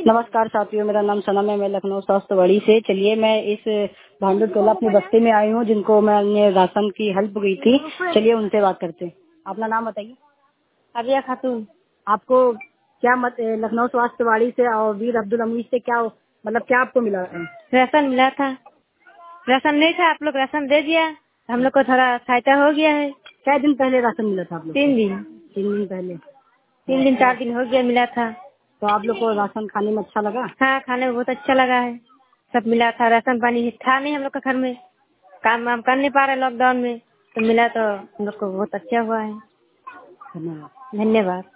नमस्कार साथियों, मेरा नाम सनम है। मैं लखनऊ स्वास्थ्यवाड़ी से। चलिए, मैं इस भांडू टोला अपनी बस्ती में आई हूँ, जिनको मैंने राशन की हेल्प की थी। चलिए उनसे बात करते हैं। अपना नाम बताइए। आबिया खातून। आपको क्या मत लखनऊ स्वास्थ्यवाड़ी से और वीर अब्दुल हमीद से क्या क्या आपको मिला है? राशन मिला था। राशन नहीं था, आप लोग राशन दे दिया, हम लोग को थोड़ा सहायता हो गया है। क्या दिन पहले राशन मिला था आप लोग? 3 दिन। 3 दिन पहले। 3 दिन 4 दिन हो गया मिला था। तो आप लोग को राशन खाने में अच्छा लगा? हाँ, खाने में बहुत अच्छा लगा है। सब मिला था। राशन पानी था नहीं हम लोग का घर में, काम वाम कर नहीं पा रहे लॉकडाउन में, तो मिला तो हम लोग को बहुत अच्छा हुआ है। धन्यवाद। धन्यवाद।